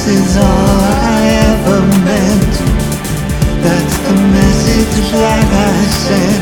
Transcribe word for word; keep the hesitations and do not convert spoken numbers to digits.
is all I ever meant. That's the message that I sent.